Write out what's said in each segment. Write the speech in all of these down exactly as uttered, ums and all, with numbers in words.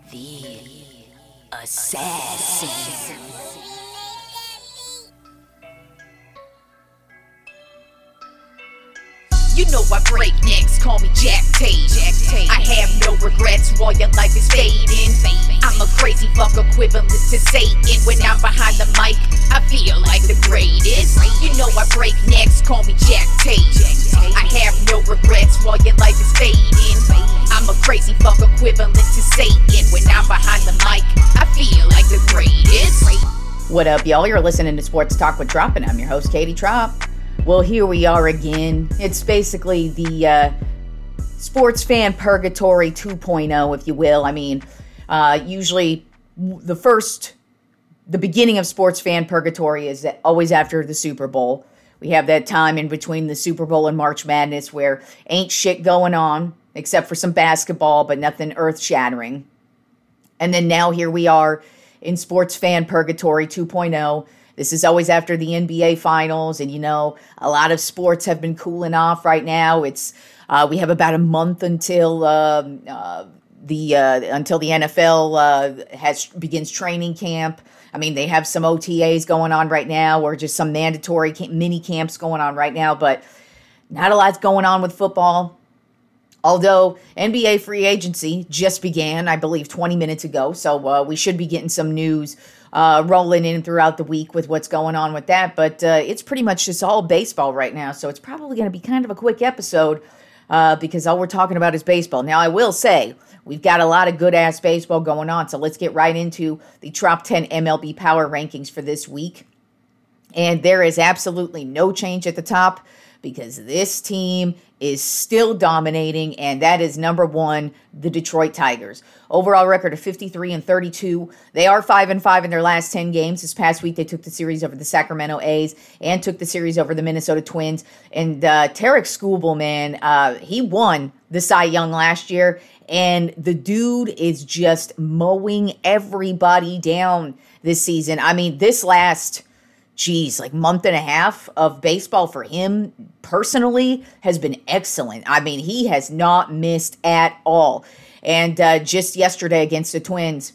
The Assassin. You know I break necks, call me Jack Tate. I have no regrets while your life is fading. I'm a crazy fuck equivalent to Satan. When I'm behind the mic, I feel like the greatest. You know I break necks, call me Jack Tate. I have no regrets while your life is fading. I'm a crazy fuck equivalent to Satan. When I'm behind the mic, I feel like the greatest. What up, y'all? You're listening to Sports Talk with Trop, and I'm your host, Katie Trop. Well, here we are again. It's basically the uh, sports fan purgatory two point oh, if you will. I mean, uh, usually the first, the beginning of sports fan purgatory is always after the Super Bowl. We have that time in between the Super Bowl and March Madness where ain't shit going on except for some basketball, but nothing earth-shattering. And then now here we are in sports fan purgatory two point oh. This is always after the N B A finals, and you know, a lot of sports have been cooling off right now. It's uh, we have about a month until uh, uh, the uh, until the N F L uh, has begins training camp. I mean, they have some O T As going on right now, or just some mandatory camp, mini camps going on right now, but not a lot's going on with football. Although N B A free agency just began, I believe, twenty minutes ago, so uh, we should be getting some news Uh, rolling in throughout the week with what's going on with that. But uh, it's pretty much just all baseball right now. So it's probably going to be kind of a quick episode uh, because all we're talking about is baseball. Now, I will say we've got a lot of good-ass baseball going on. So let's get right into the Top ten M L B Power Rankings for this week. And there is absolutely no change at the top because this team is still dominating, and that is number one, the Detroit Tigers. Overall record of fifty-three and thirty-two. They are five and five in their last ten games. This past week, they took the series over the Sacramento A's and took the series over the Minnesota Twins. And uh, Tarik Skubal, man, uh, he won the Cy Young last year, and the dude is just mowing everybody down this season. I mean, this last... Geez, like month and a half of baseball for him personally has been excellent. I mean, he has not missed at all. And uh, just yesterday against the Twins,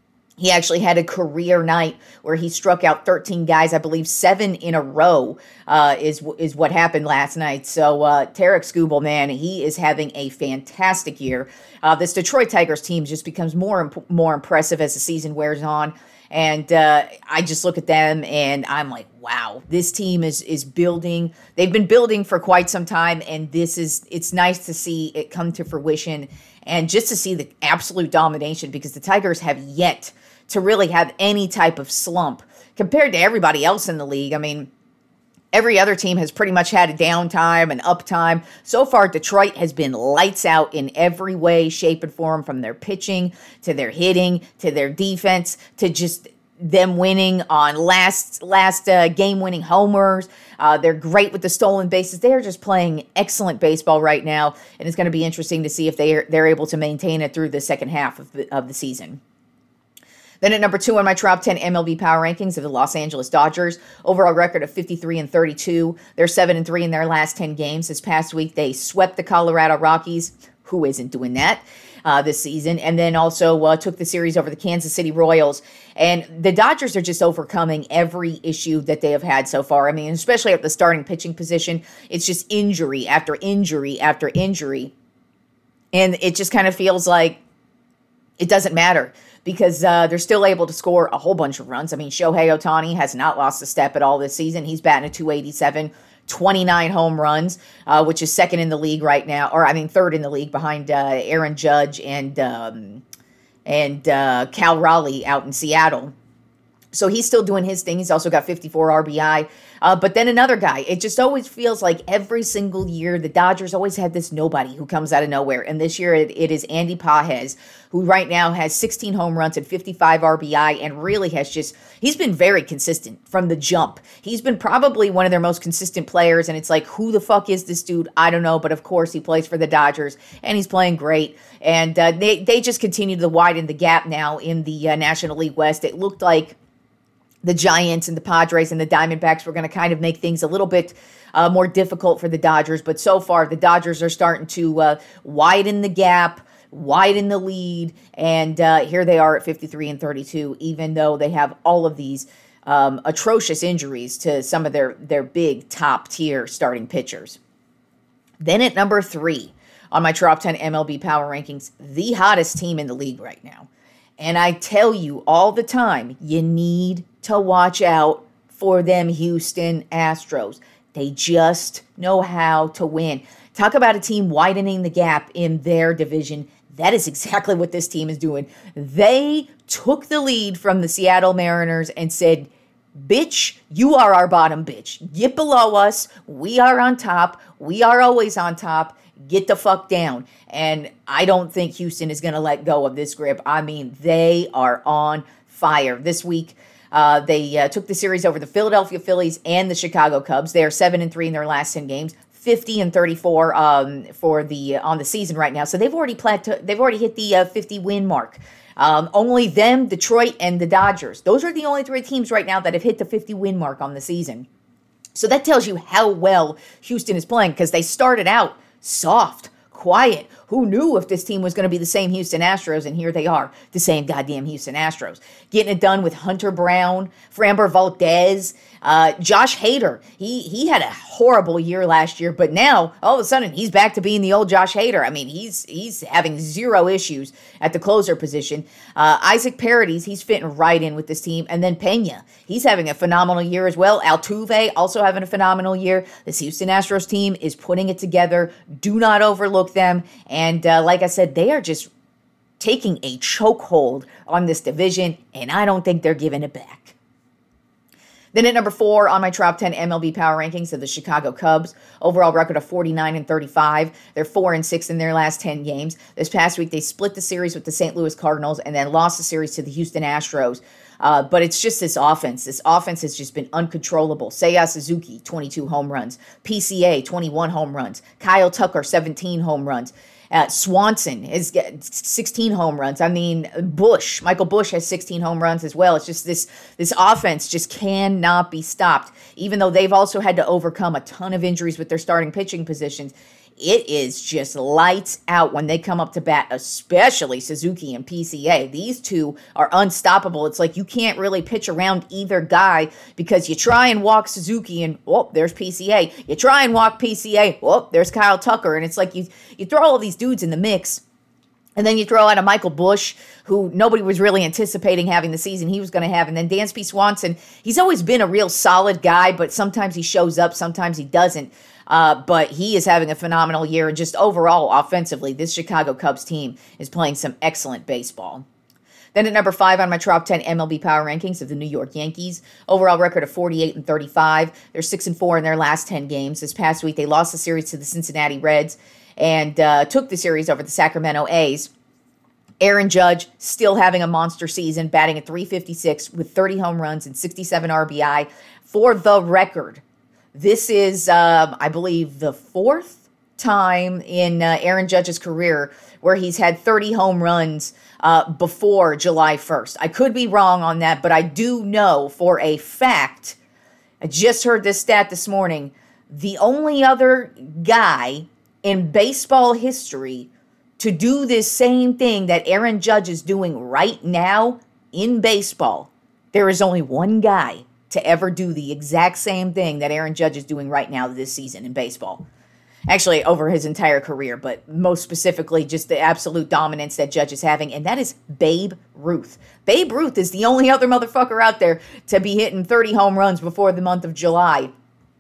he actually had a career night where he struck out thirteen guys. I believe seven in a row uh, is is what happened last night. So uh, Tarik Skubal, man, he is having a fantastic year. Uh, this Detroit Tigers team just becomes more imp- more impressive as the season wears on. And uh, I just look at them and I'm like, wow, this team is is building. They've been building for quite some time, and this is it's nice to see it come to fruition and just to see the absolute domination because the Tigers have yet to really have any type of slump compared to everybody else in the league. I mean, every other team has pretty much had a downtime and uptime. So far, Detroit has been lights out in every way, shape, and form, from their pitching to their hitting to their defense to just them winning on last last uh, game-winning homers. Uh, they're great with the stolen bases. They're just playing excellent baseball right now, and it's going to be interesting to see if they are, they're able to maintain it through the second half of the, of the season. Then at number two on my Top ten M L B Power Rankings are the Los Angeles Dodgers. Overall record of fifty-three and thirty-two. They're seven and three in their last ten games. This past week, they swept the Colorado Rockies. Who isn't doing that uh, this season? And then also uh, took the series over the Kansas City Royals. And the Dodgers are just overcoming every issue that they have had so far. I mean, especially at the starting pitching position, it's just injury after injury after injury. And it just kind of feels like it doesn't matter, because uh, they're still able to score a whole bunch of runs. I mean, Shohei Ohtani has not lost a step at all this season. He's batting a two eighty-seven, twenty-nine home runs, uh, which is second in the league right now, or I mean third in the league behind uh, Aaron Judge and um, and uh, Cal Raleigh out in Seattle. So he's still doing his thing. He's also got fifty-four R B I. Uh, but then another guy, it just always feels like every single year, the Dodgers always had this nobody who comes out of nowhere. And this year it, it is Andy Pages, who right now has sixteen home runs and fifty-five R B I and really has just, he's been very consistent from the jump. He's been probably one of their most consistent players. And it's like, who the fuck is this dude? I don't know. But of course, he plays for the Dodgers and he's playing great. And uh, they, they just continue to widen the gap now in the uh, National League West. It looked like the Giants and the Padres and the Diamondbacks were going to kind of make things a little bit uh, more difficult for the Dodgers. But so far, the Dodgers are starting to uh, widen the gap, widen the lead, and uh, here they are at fifty-three and thirty-two, even though they have all of these um, atrocious injuries to some of their, their big top-tier starting pitchers. Then at number three on my top ten M L B Power Rankings, the hottest team in the league right now. And I tell you all the time, you need to watch out for them Houston Astros. They just know how to win. Talk about a team widening the gap in their division. That is exactly what this team is doing. They took the lead from the Seattle Mariners and said, bitch, you are our bottom bitch. Get below us. We are on top. We are always on top. Get the fuck down. And I don't think Houston is going to let go of this grip. I mean, they are on fire. This week, uh, they uh, took the series over the Philadelphia Phillies and the Chicago Cubs. They are seven and three in their last ten games, fifty and thirty-four um, for the uh, on the season right now. So they've already plateau- They've already hit the uh, fifty win mark. Um, only them, Detroit, and the Dodgers. Those are the only three teams right now that have hit the fifty win mark on the season. So that tells you how well Houston is playing, because they started out soft, quiet. Who knew if this team was going to be the same Houston Astros? And here they are, the same goddamn Houston Astros. Getting it done with Hunter Brown, Framber Valdez, uh, Josh Hader. He he had a horrible year last year, but now all of a sudden he's back to being the old Josh Hader. I mean, he's he's having zero issues at the closer position. Uh, Isaac Paredes, he's fitting right in with this team. And then Pena, he's having a phenomenal year as well. Altuve also having a phenomenal year. This Houston Astros team is putting it together. Do not overlook them. And uh, like I said, they are just taking a chokehold on this division, and I don't think they're giving it back. Then at number four on my top ten M L B Power Rankings are the Chicago Cubs. Overall record of forty-nine and thirty-five. They're four and six in their last ten games. This past week, they split the series with the Saint Louis Cardinals and then lost the series to the Houston Astros. Uh, but it's just this offense. This offense has just been uncontrollable. Seiya Suzuki, twenty-two home runs. P C A, twenty-one home runs. Kyle Tucker, seventeen home runs. Uh, Swanson has got sixteen home runs. I mean, Bush, Michael Bush has sixteen home runs as well. It's just this this offense just cannot be stopped. Even though they've also had to overcome a ton of injuries with their starting pitching positions, it is just lights out when they come up to bat, especially Suzuki and P C A. These two are unstoppable. It's like you can't really pitch around either guy, because you try and walk Suzuki and, oh, there's P C A. You try and walk P C A, oh, there's Kyle Tucker. And it's like you, you throw all these dudes in the mix, and then you throw out a Michael Bush, who nobody was really anticipating having the season he was going to have. And then Dansby Swanson, he's always been a real solid guy, but sometimes he shows up, sometimes he doesn't. Uh, but he is having a phenomenal year, and just overall, offensively, this Chicago Cubs team is playing some excellent baseball. Then at number five on my top ten M L B Power Rankings of the New York Yankees. Overall record of forty-eight and thirty-five. They're six and four in their last ten games. This past week, they lost the series to the Cincinnati Reds and uh, took the series over the Sacramento A's. Aaron Judge still having a monster season, batting at three fifty-six with thirty home runs and sixty-seven R B I. For the record, this is, um, I believe, the fourth time in uh, Aaron Judge's career where he's had thirty home runs uh, before July first. I could be wrong on that, but I do know for a fact, I just heard this stat this morning, the only other guy in baseball history to do this same thing that Aaron Judge is doing right now in baseball, there is only one guy to ever do the exact same thing that Aaron Judge is doing right now this season in baseball. Actually, over his entire career, but most specifically just the absolute dominance that Judge is having, and that is Babe Ruth. Babe Ruth is the only other motherfucker out there to be hitting thirty home runs before the month of July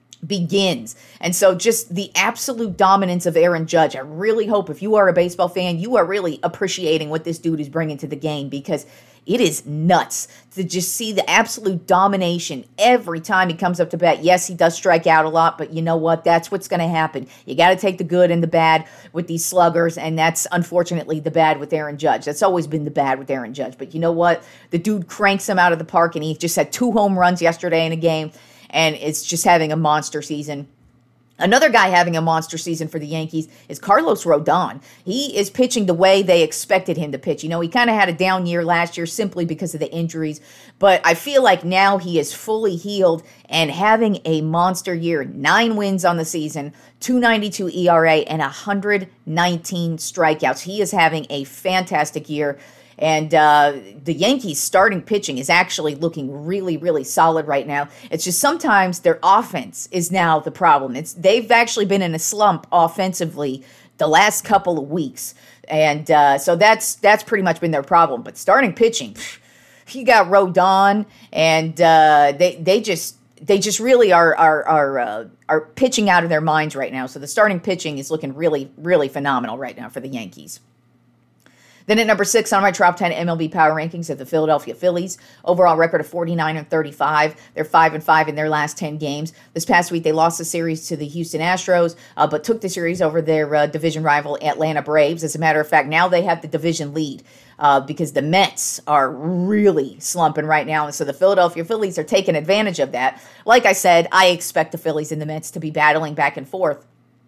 begins. And so just the absolute dominance of Aaron Judge, I really hope if you are a baseball fan, you are really appreciating what this dude is bringing to the game, because it is nuts to just see the absolute domination every time he comes up to bat. Yes, he does strike out a lot, but you know what? That's what's going to happen. You got to take the good and the bad with these sluggers, and that's unfortunately the bad with Aaron Judge. That's always been the bad with Aaron Judge. But you know what? The dude cranks him out of the park, and he just had two home runs yesterday in a game, and it's just having a monster season. Another guy having a monster season for the Yankees is Carlos Rodon. He is pitching the way they expected him to pitch. You know, he kind of had a down year last year simply because of the injuries, but I feel like now he is fully healed and having a monster year. Nine wins on the season, two ninety-two E R A, and one hundred nineteen strikeouts. He is having a fantastic year. And uh, the Yankees' starting pitching is actually looking really, really solid right now. It's just sometimes their offense is now the problem. It's they've actually been in a slump offensively the last couple of weeks, and uh, so that's that's pretty much been their problem. But starting pitching, you got Rodon, and uh, they they just they just really are are are uh, are pitching out of their minds right now. So the starting pitching is looking really, really phenomenal right now for the Yankees. Then at number six on my top ten M L B power rankings are the Philadelphia Phillies. Overall record of forty-nine and thirty-five. They're five and five in their last ten games. This past week they lost the series to the Houston Astros, uh, but took the series over their uh, division rival Atlanta Braves. As a matter of fact, now they have the division lead uh, because the Mets are really slumping right now. And so the Philadelphia Phillies are taking advantage of that. Like I said, I expect the Phillies and the Mets to be battling back and forth.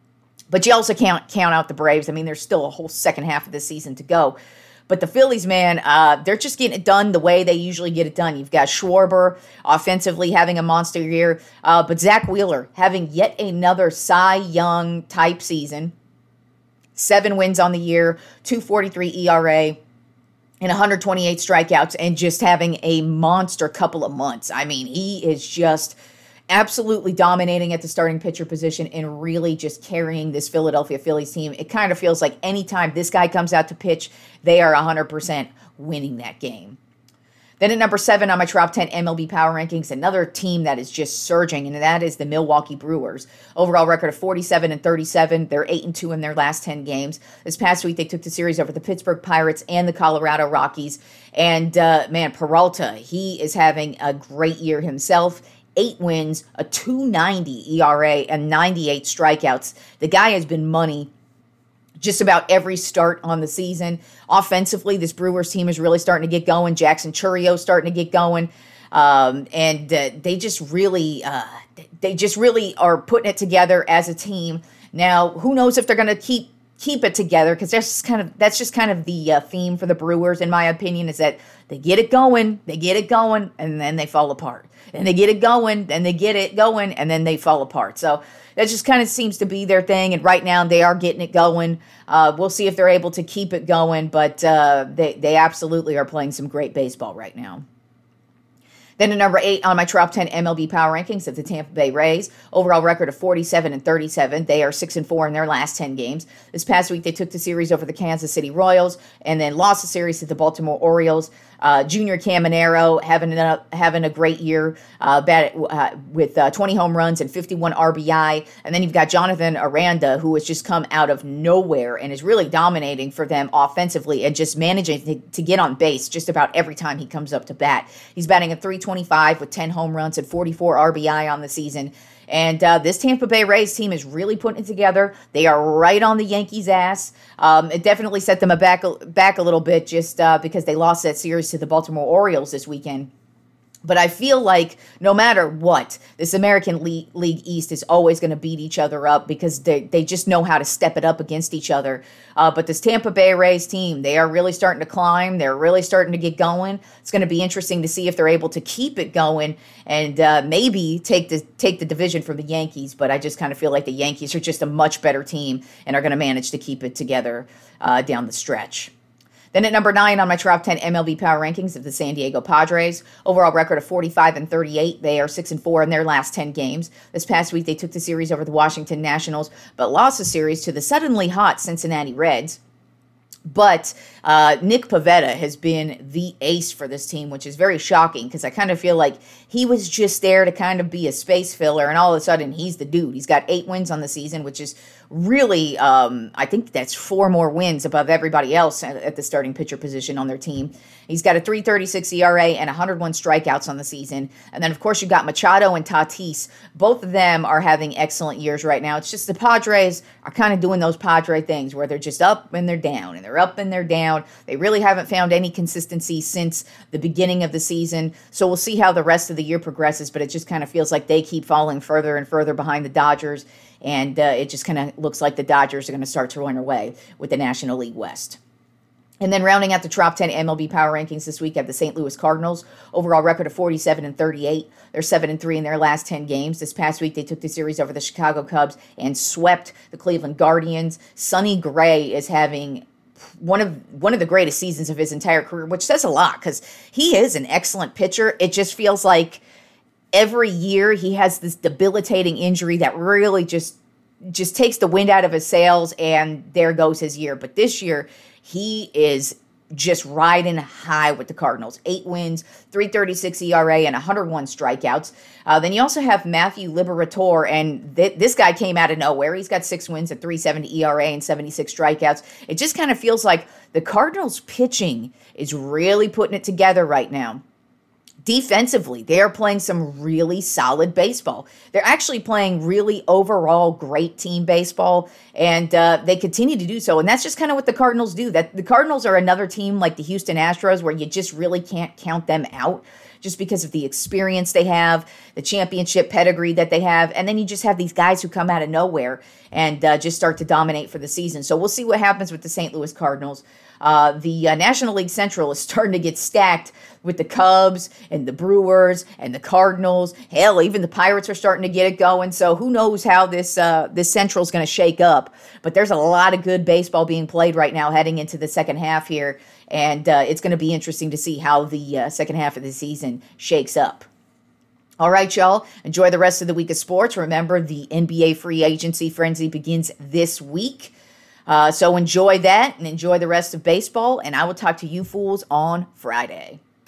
But you also can't count out the Braves. I mean, there's still a whole second half of the season to go. But the Phillies, man, uh, they're just getting it done the way they usually get it done. You've got Schwarber offensively having a monster year, uh, but Zach Wheeler having yet another Cy Young type season. Seven wins on the year, two forty-three E R A, and one hundred twenty-eight strikeouts, and just having a monster couple of months. I mean, he is just absolutely dominating at the starting pitcher position and really just carrying this Philadelphia Phillies team. It kind of feels like anytime this guy comes out to pitch, they are one hundred percent winning that game. Then at number seven on my top ten M L B power rankings, another team that is just surging, and that is the Milwaukee Brewers. Overall record of forty-seven and thirty-seven. They're eight and two in their last ten games. This past week, they took the series over the Pittsburgh Pirates and the Colorado Rockies. And, uh, man, Peralta, he is having a great year himself. Eight wins, a two ninety E R A, and ninety-eight strikeouts. The guy has been money just about every start on the season. Offensively, this Brewers team is really starting to get going. Jackson Chourio starting to get going. Um, and uh, they just really, uh, they just really are putting it together as a team. Now, who knows if they're going to keep keep it together, because that's just kind of that's just kind of the uh, theme for the Brewers, in my opinion, is that they get it going, they get it going, and then they fall apart. And they get it going, and they get it going, and then they fall apart. So that just kind of seems to be their thing. And right now they are getting it going. Uh, we'll see if they're able to keep it going, but uh, they they absolutely are playing some great baseball right now. Then at number eight on my top ten M L B power rankings of the Tampa Bay Rays. Overall record of forty-seven and thirty-seven. They are six and four in their last ten games. This past week, they took the series over the Kansas City Royals and then lost the series to the Baltimore Orioles. Uh, Junior Caminero having a, having a great year uh, bat, uh, with uh, twenty home runs and fifty-one R B I. And then you've got Jonathan Aranda, who has just come out of nowhere and is really dominating for them offensively and just managing to, to get on base just about every time he comes up to bat. He's batting a three twenty-five with ten home runs and forty-four R B I on the season. And uh, this Tampa Bay Rays team is really putting it together. They are right on the Yankees' ass. Um, it definitely set them back, back a little bit just uh, because they lost that series to the Baltimore Orioles this weekend. But I feel like no matter what, this American League, League East is always going to beat each other up because they, they just know how to step it up against each other. Uh, but this Tampa Bay Rays team, they are really starting to climb. They're really starting to get going. It's going to be interesting to see if they're able to keep it going and uh, maybe take the take the division from the Yankees. But I just kind of feel like the Yankees are just a much better team and are going to manage to keep it together uh, down the stretch. Then at number nine on my top ten M L B power rankings of the San Diego Padres. Overall record of forty-five and thirty-eight. They are six and four in their last ten games. This past week, they took the series over the Washington Nationals, but lost the series to the suddenly hot Cincinnati Reds. But uh, Nick Pivetta has been the ace for this team, which is very shocking because I kind of feel like he was just there to kind of be a space filler, and all of a sudden he's the dude. He's got eight wins on the season, which is really, um, I think that's four more wins above everybody else at, at the starting pitcher position on their team. He's got a three thirty-six E R A and one hundred one strikeouts on the season. And then, of course, you've got Machado and Tatis. Both of them are having excellent years right now. It's just the Padres are kind of doing those Padre things where they're just up and they're down, and they're up and they're down. They really haven't found any consistency since the beginning of the season. So we'll see how the rest of the year progresses, but it just kind of feels like they keep falling further and further behind the Dodgers and uh, it just kind of looks like the Dodgers are going to start to run away with the National League West. And then rounding out the top ten M L B power rankings this week have the Saint Louis Cardinals. Overall record of forty-seven and thirty-eight. They're seven and three in their last ten games. This past week, they took the series over the Chicago Cubs and swept the Cleveland Guardians. Sonny Gray is having one of one of the greatest seasons of his entire career, which says a lot because he is an excellent pitcher. It just feels like every year he has this debilitating injury that really just just takes the wind out of his sails, and there goes his year. But this year, he is just riding high with the Cardinals. Eight wins, three thirty-six E R A, and one hundred one strikeouts. Uh, then you also have Matthew Liberatore, and th- this guy came out of nowhere. He's got six wins, a three seventy E R A, and seventy-six strikeouts. It just kind of feels like the Cardinals pitching is really putting it together right now. Defensively, they are playing some really solid baseball. They're actually playing really overall great team baseball, and uh, they continue to do so. And that's just kind of what the Cardinals do. That the Cardinals are another team like the Houston Astros where you just really can't count them out just because of the experience they have, the championship pedigree that they have, and then you just have these guys who come out of nowhere and uh, just start to dominate for the season. So we'll see what happens with the Saint Louis Cardinals. Uh, the uh, National League Central is starting to get stacked with the Cubs and the Brewers and the Cardinals. Hell, even the Pirates are starting to get it going. So who knows how this uh, this Central is going to shake up. But there's a lot of good baseball being played right now heading into the second half here. And uh, it's going to be interesting to see how the uh, second half of the season shakes up. All right, y'all. Enjoy the rest of the week of sports. Remember, the N B A free agency frenzy begins this week. Uh, so enjoy that and enjoy the rest of baseball. And I will talk to you fools on Friday.